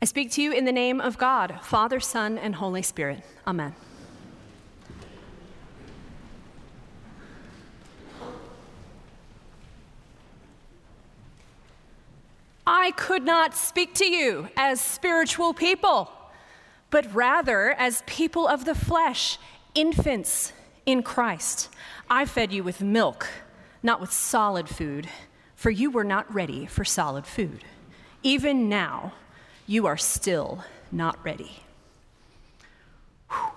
I speak to you in the name of God, Father, Son, and Holy Spirit. Amen. I could not speak to you as spiritual people, but rather as people of the flesh, infants in Christ. I fed you with milk, not with solid food, for you were not ready for solid food. Even now, you are still not ready. Whew.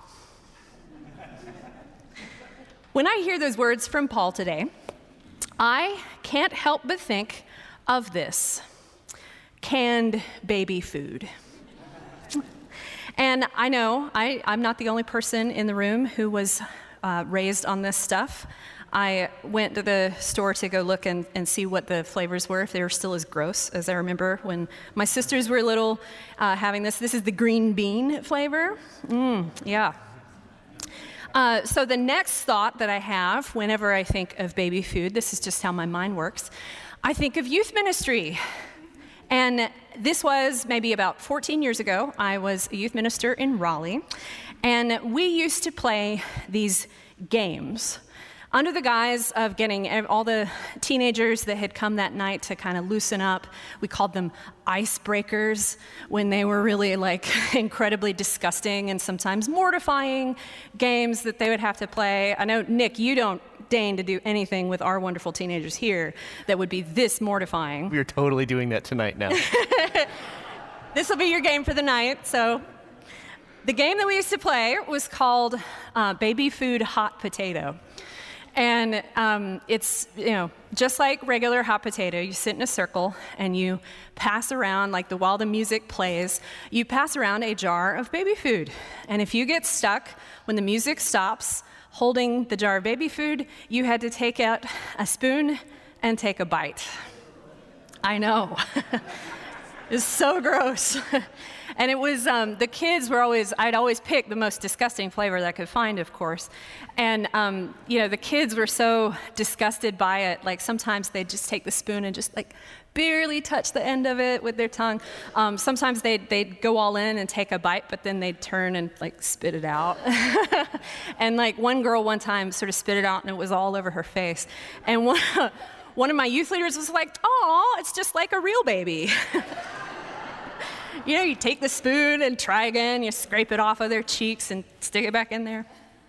When I hear those words from Paul today, I can't help but think of this: canned baby food. And I know I'm not the only person in the room who was raised on this stuff. I went to the store to go look and see what the flavors were, if they were still as gross as I remember when my sisters were little having this. This is the green bean flavor. Yeah. So the next thought that I have whenever I think of baby food, this is just how my mind works, I think of youth ministry. And this was maybe about 14 years ago. I was a youth minister in Raleigh, and we used to play these games under the guise of getting all the teenagers that had come that night to kind of loosen up. We called them icebreakers when they were really incredibly disgusting and sometimes mortifying games that they would have to play. I know, Nick, you don't deign to do anything with our wonderful teenagers here that would be this mortifying. We are totally doing that tonight now. This will be your game for the night. So the game that we used to play was called Baby Food Hot Potato. And it's, just like regular hot potato, you sit in a circle and you pass around, while the music plays, you pass around a jar of baby food. And if you get stuck when the music stops holding the jar of baby food, you had to take out a spoon and take a bite. I know. It's so gross. And it was, the kids were I'd always pick the most disgusting flavor that I could find, of course. And, the kids were so disgusted by it, sometimes they'd just take the spoon and just barely touch the end of it with their tongue. Sometimes they'd go all in and take a bite, but then they'd turn and spit it out. And one girl one time sort of spit it out and it was all over her face. And one of my youth leaders was like, "Oh, it's just like a real baby." You take the spoon and try again, you scrape it off of their cheeks and stick it back in there.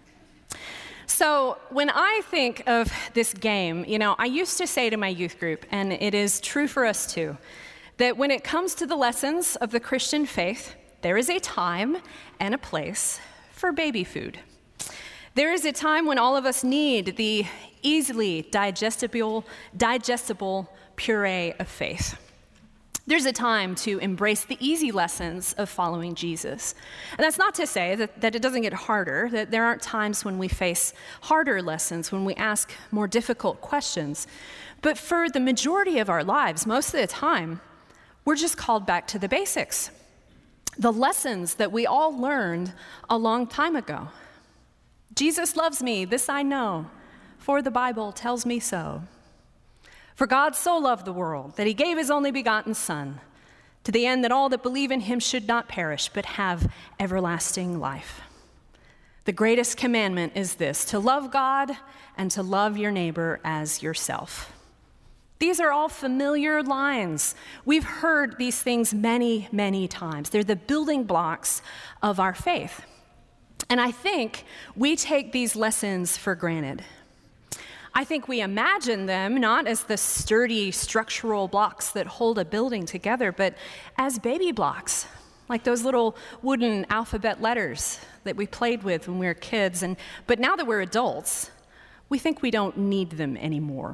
So when I think of this game, I used to say to my youth group, and it is true for us too, that when it comes to the lessons of the Christian faith, there is a time and a place for baby food. There is a time when all of us need the easily digestible puree of faith. There's a time to embrace the easy lessons of following Jesus. And that's not to say that it doesn't get harder, that there aren't times when we face harder lessons, when we ask more difficult questions. But for the majority of our lives, most of the time, we're just called back to the basics. The lessons that we all learned a long time ago. Jesus loves me, this I know, for the Bible tells me so. For God so loved the world that he gave his only begotten Son, to the end that all that believe in him should not perish, but have everlasting life. The greatest commandment is this: to love God and to love your neighbor as yourself. These are all familiar lines. We've heard these things many, many times. They're the building blocks of our faith. And I think we take these lessons for granted. I think we imagine them not as the sturdy structural blocks that hold a building together, but as baby blocks, like those little wooden alphabet letters that we played with when we were kids. But now that we're adults, we think we don't need them anymore.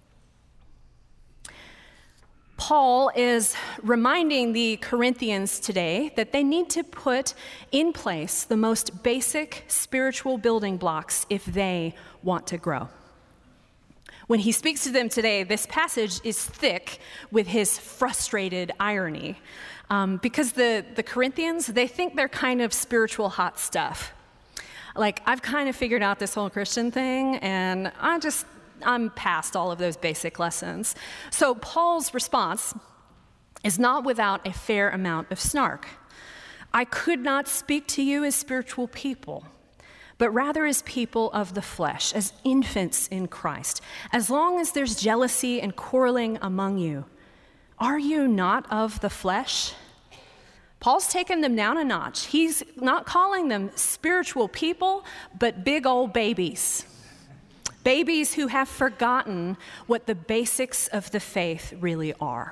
Paul is reminding the Corinthians today that they need to put in place the most basic spiritual building blocks if they want to grow. When he speaks to them today, this passage is thick with his frustrated irony, because the Corinthians, they think they're kind of spiritual hot stuff. I've kind of figured out this whole Christian thing, and I'm past all of those basic lessons. So Paul's response is not without a fair amount of snark. I could not speak to you as spiritual people, but rather as people of the flesh, as infants in Christ. As long as there's jealousy and quarreling among you, are you not of the flesh? Paul's taken them down a notch. He's not calling them spiritual people, but big old babies. Babies who have forgotten what the basics of the faith really are.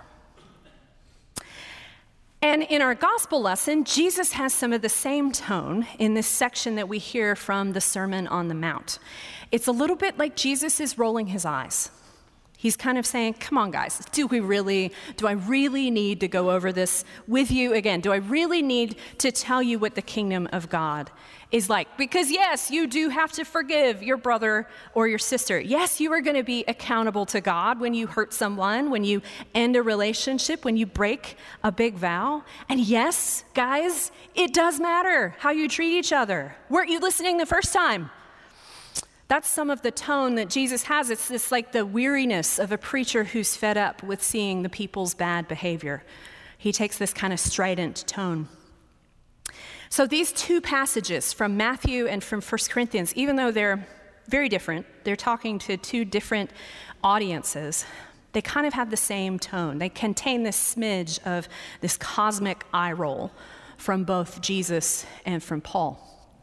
And in our gospel lesson, Jesus has some of the same tone in this section that we hear from the Sermon on the Mount. It's a little bit like Jesus is rolling his eyes. He's kind of saying, come on, guys, do I really need to go over this with you again? Do I really need to tell you what the kingdom of God is like? Because yes, you do have to forgive your brother or your sister. Yes, you are going to be accountable to God when you hurt someone, when you end a relationship, when you break a big vow. And yes, guys, it does matter how you treat each other. Weren't you listening the first time? That's some of the tone that Jesus has. It's this like the weariness of a preacher who's fed up with seeing the people's bad behavior. He takes this kind of strident tone. So these two passages from Matthew and from 1 Corinthians, even though they're very different, they're talking to two different audiences, they kind of have the same tone. They contain this smidge of this cosmic eye roll from both Jesus and from Paul.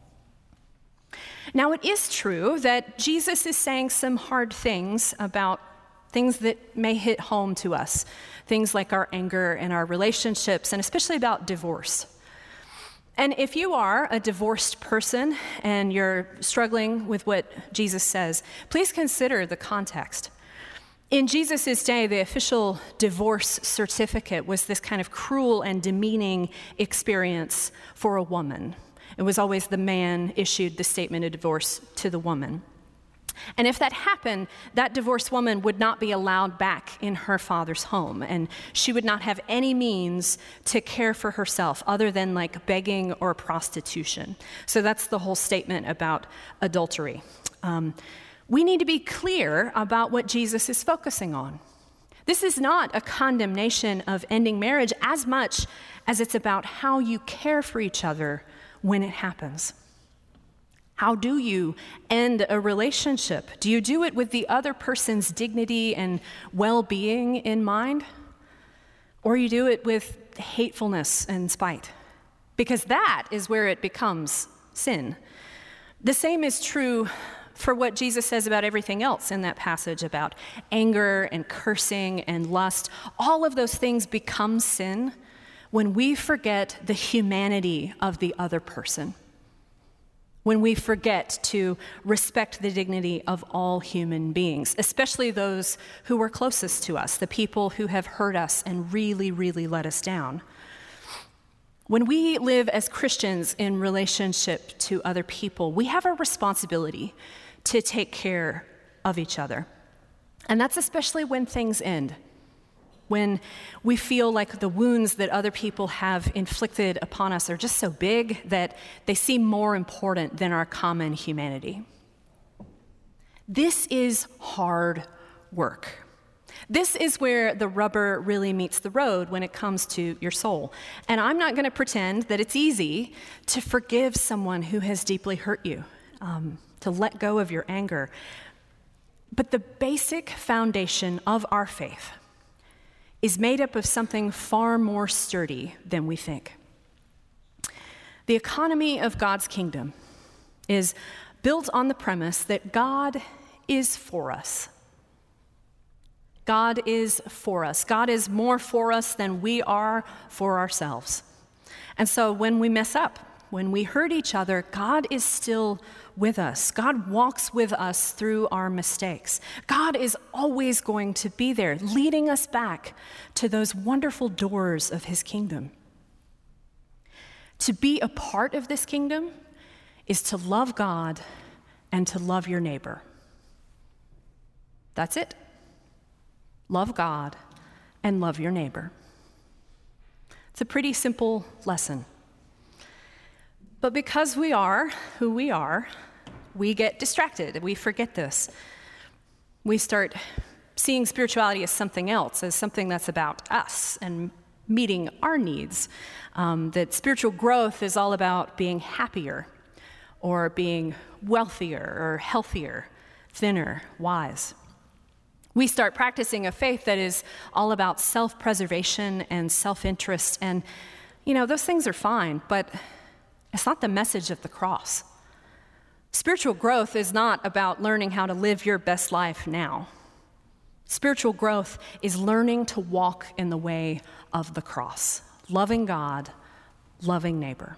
Now, it is true that Jesus is saying some hard things about things that may hit home to us, things like our anger and our relationships, and especially about divorce. And if you are a divorced person and you're struggling with what Jesus says, please consider the context. In Jesus' day, the official divorce certificate was this kind of cruel and demeaning experience for a woman. It was always the man issued the statement of divorce to the woman. And if that happened, that divorced woman would not be allowed back in her father's home, and she would not have any means to care for herself other than like begging or prostitution. So that's the whole statement about adultery. We need to be clear about what Jesus is focusing on. This is not a condemnation of ending marriage as much as it's about how you care for each other when it happens. How do you end a relationship? Do you do it with the other person's dignity and well-being in mind? Or you do it with hatefulness and spite? Because that is where it becomes sin. The same is true for what Jesus says about everything else in that passage about anger and cursing and lust. All of those things become sin when we forget the humanity of the other person, when we forget to respect the dignity of all human beings, especially those who are closest to us, the people who have hurt us and really, really let us down. When we live as Christians in relationship to other people, we have a responsibility to take care of each other. And that's especially when things end. When we feel like the wounds that other people have inflicted upon us are just so big that they seem more important than our common humanity. This is hard work. This is where the rubber really meets the road when it comes to your soul. And I'm not going to pretend that it's easy to forgive someone who has deeply hurt you, to let go of your anger. But the basic foundation of our faith is made up of something far more sturdy than we think. The economy of God's kingdom is built on the premise that God is for us. God is for us. God is more for us than we are for ourselves. And so when we mess up, when we hurt each other, God is still with us. God walks with us through our mistakes. God is always going to be there, leading us back to those wonderful doors of his kingdom. To be a part of this kingdom is to love God and to love your neighbor. That's it. Love God and love your neighbor. It's a pretty simple lesson. But because we are who we are, we get distracted. We forget this. We start seeing spirituality as something else, as something that's about us and meeting our needs. That spiritual growth is all about being happier or being wealthier or healthier, thinner, wise. We start practicing a faith that is all about self-preservation and self-interest. And, those things are fine, but it's not the message of the cross. Spiritual growth is not about learning how to live your best life now. Spiritual growth is learning to walk in the way of the cross, loving God, loving neighbor.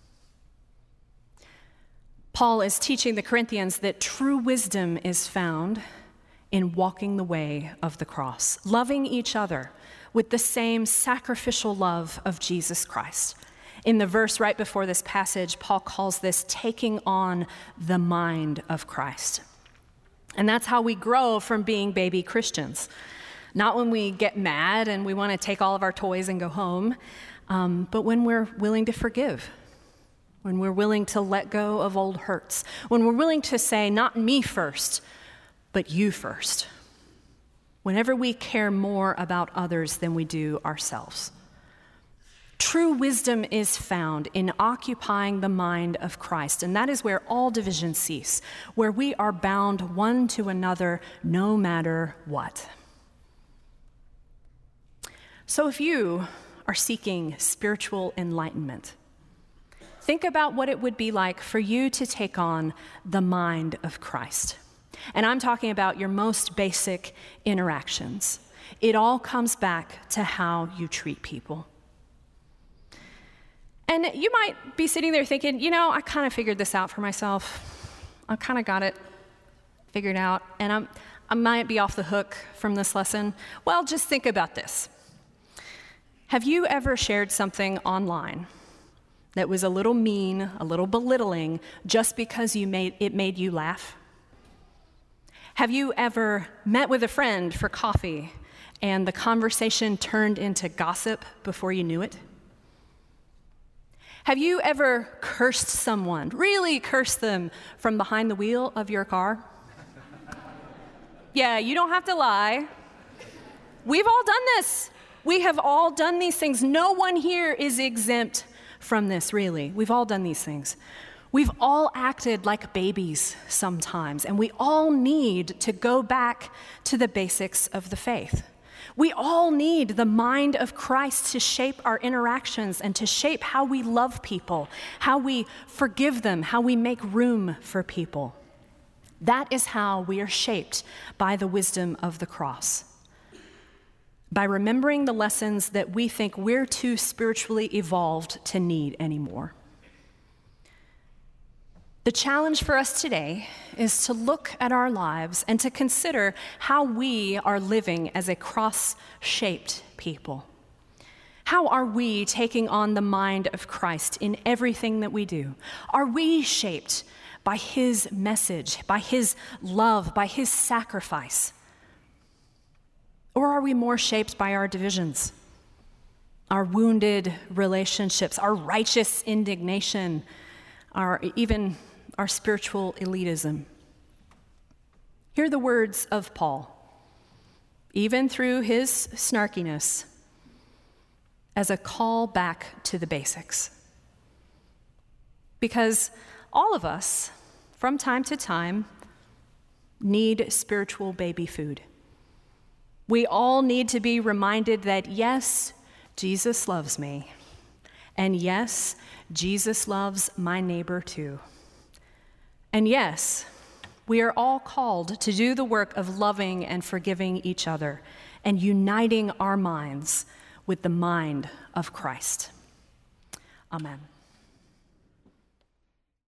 Paul is teaching the Corinthians that true wisdom is found in walking the way of the cross, loving each other with the same sacrificial love of Jesus Christ. In the verse right before this passage, Paul calls this taking on the mind of Christ. And that's how we grow from being baby Christians. Not when we get mad and we want to take all of our toys and go home, but when we're willing to forgive, when we're willing to let go of old hurts, when we're willing to say, not me first, but you first. Whenever we care more about others than we do ourselves. True wisdom is found in occupying the mind of Christ, and that is where all divisions cease, where we are bound one to another no matter what. So if you are seeking spiritual enlightenment, think about what it would be like for you to take on the mind of Christ. And I'm talking about your most basic interactions. It all comes back to how you treat people. And you might be sitting there thinking, I kind of figured this out for myself. I kind of got it figured out, and I might be off the hook from this lesson. Well, just think about this. Have you ever shared something online that was a little mean, a little belittling, just because it made you laugh? Have you ever met with a friend for coffee and the conversation turned into gossip before you knew it? Have you ever cursed someone, really cursed them from behind the wheel of your car? Yeah, you don't have to lie. We've all done this. We have all done these things. No one here is exempt from this, really. We've all done these things. We've all acted like babies sometimes, and we all need to go back to the basics of the faith. We all need the mind of Christ to shape our interactions and to shape how we love people, how we forgive them, how we make room for people. That is how we are shaped by the wisdom of the cross. By remembering the lessons that we think we're too spiritually evolved to need anymore. The challenge for us today is to look at our lives and to consider how we are living as a cross-shaped people. How are we taking on the mind of Christ in everything that we do? Are we shaped by his message, by his love, by his sacrifice? Or are we more shaped by our divisions, our wounded relationships, our righteous indignation, even our spiritual elitism? Hear the words of Paul, even through his snarkiness, as a call back to the basics. Because all of us, from time to time, need spiritual baby food. We all need to be reminded that, yes, Jesus loves me. And yes, Jesus loves my neighbor too. And yes, we are all called to do the work of loving and forgiving each other and uniting our minds with the mind of Christ. Amen.